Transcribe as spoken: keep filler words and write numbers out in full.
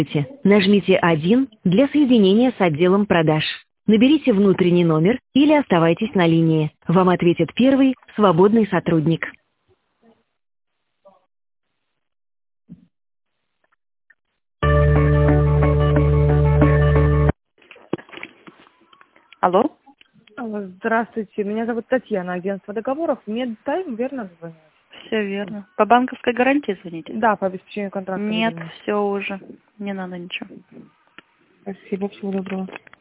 Нажмите один для соединения с отделом продаж. Наберите внутренний номер или оставайтесь на линии. Вам ответит первый свободный сотрудник. Алло? Алло, здравствуйте, меня зовут Татьяна, агентство договоров, Медтайм, верно звоню? Все верно. По банковской гарантии звоните? Да, по обеспечению контракта. Нет, видимо. все уже. Не надо ничего. Спасибо, всего доброго.